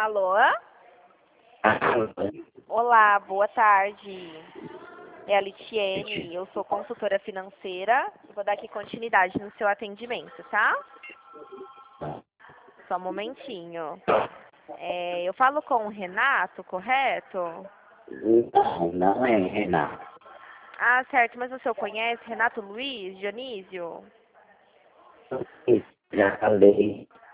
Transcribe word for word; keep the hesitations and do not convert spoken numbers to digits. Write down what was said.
Alô? Olá, boa tarde. É a Litiene, eu sou consultora financeira. Vou dar aqui continuidade no seu atendimento, tá? Só um momentinho. É, eu falo com o Renato, correto? Não, não é Renato. Ah, certo, mas o senhor conhece Renato Luiz Dionísio? Já falei.